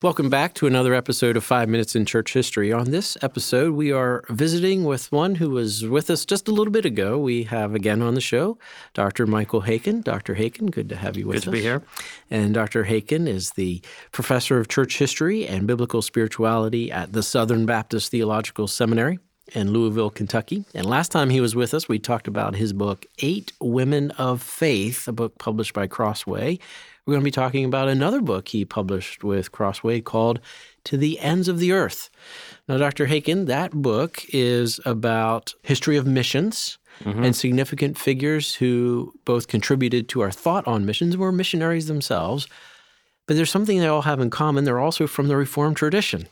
Welcome back to another episode of 5 Minutes in Church History. On this episode, we are visiting with one who was with us just a little bit ago. We have again on the show, Dr. Michael Haykin. Dr. Haykin, good to have you with us. Good to be here. And Dr. Haykin is the professor of church history and biblical spirituality at the Southern Baptist Theological Seminary in Louisville, Kentucky. And last time he was with us, we talked about his book, 8 Women of Faith, a book published by Crossway. We're going to be talking about another book he published with Crossway called To the Ends of the Earth. Now, Dr. Haykin, that book is about history of missions and significant figures who both contributed to our thought on missions and were missionaries themselves. But there's something they all have in common. They're also from the Reformed tradition.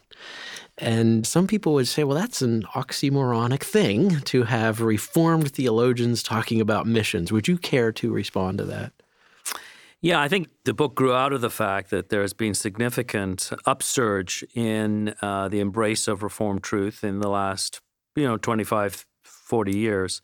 And some people would say, well, that's an oxymoronic thing to have Reformed theologians talking about missions. Would you care to respond to that? Yeah, I think the book grew out of the fact that there has been significant upsurge in the embrace of Reformed truth in the last, 25, 40 years.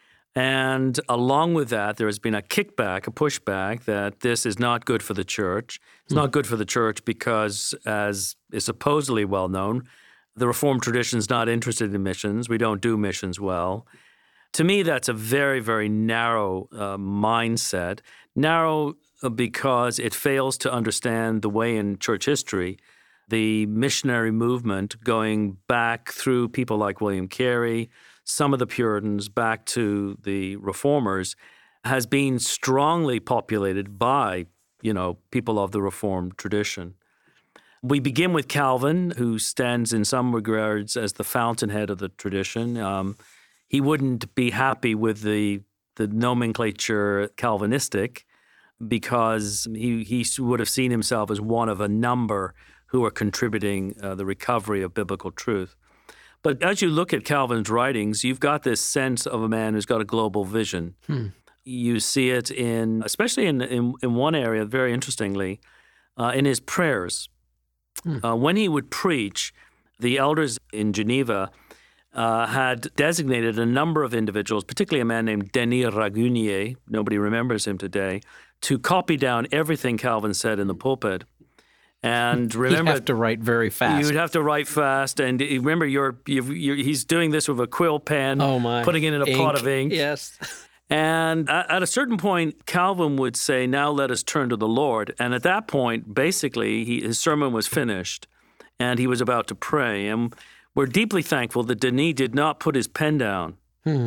And along with that, there has been a kickback, a pushback that this is not good for the church. It's not good for the church because, as is supposedly well known, the Reformed tradition is not interested in missions. We don't do missions well. To me, that's a very, very narrow mindset. Narrow because it fails to understand the way in church history the missionary movement going back through people like William Carey, some of the Puritans, back to the Reformers, has been strongly populated by, people of the Reformed tradition. We begin with Calvin, who stands in some regards as the fountainhead of the tradition. He wouldn't be happy with the nomenclature Calvinistic because he would have seen himself as one of a number who are contributing the recovery of biblical truth. But as you look at Calvin's writings, you've got this sense of a man who's got a global vision. You see it especially in one area, very interestingly, in his prayers. When he would preach, the elders in Geneva had designated a number of individuals, particularly a man named Denis Raguenier, nobody remembers him today, to copy down everything Calvin said in the pulpit. And remember, you'd have to write very fast. You'd have to write fast, and remember, he's doing this with a quill pen, putting it in a pot of ink. Yes. And at a certain point, Calvin would say, "Now let us turn to the Lord." And at that point, basically, his sermon was finished, and he was about to pray. And we're deeply thankful that Denis did not put his pen down.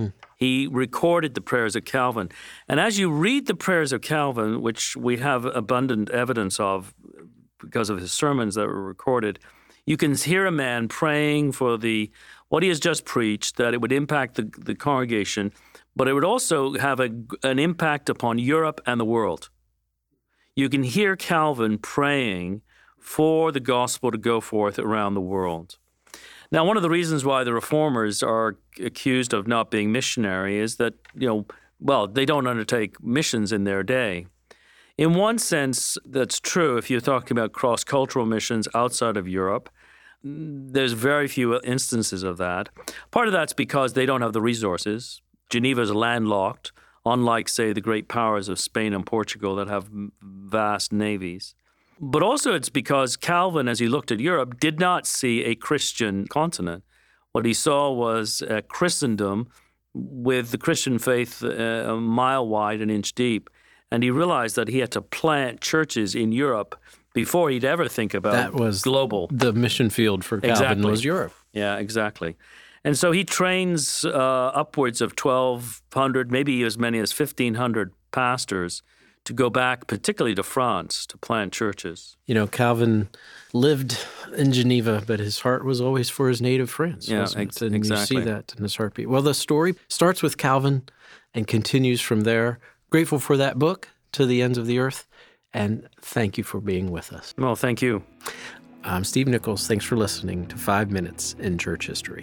He recorded the prayers of Calvin. And as you read the prayers of Calvin, which we have abundant evidence of because of his sermons that were recorded, you can hear a man praying for what he has just preached, that it would impact the congregation, but it would also have an impact upon Europe and the world. You can hear Calvin praying for the gospel to go forth around the world. Now, one of the reasons why the Reformers are accused of not being missionary is that, they don't undertake missions in their day. In one sense, that's true if you're talking about cross-cultural missions outside of Europe. There's very few instances of that. Part of that's because they don't have the resources. Geneva's landlocked, unlike, say, the great powers of Spain and Portugal that have vast navies. But also it's because Calvin, as he looked at Europe, did not see a Christian continent. What he saw was a Christendom with the Christian faith a mile wide, an inch deep. And he realized that he had to plant churches in Europe before he'd ever think about that was global. The mission field for Calvin was Europe. Yeah, exactly. And so he trains upwards of 1,200, maybe as many as 1,500 pastors to go back, particularly to France, to plant churches. Calvin lived in Geneva, but his heart was always for his native France. Yeah, And exactly. you see that in his heartbeat. Well, the story starts with Calvin and continues from there. Grateful for that book, To the Ends of the Earth, and thank you for being with us. Well, thank you. I'm Steve Nichols. Thanks for listening to 5 Minutes in Church History.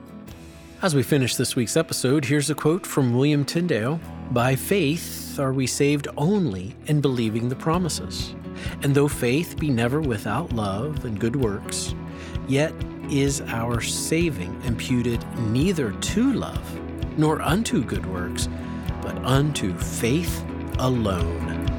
As we finish this week's episode, here's a quote from William Tyndale. "By faith are we saved only in believing the promises. And though faith be never without love and good works, yet is our saving imputed neither to love nor unto good works, but unto faith alone."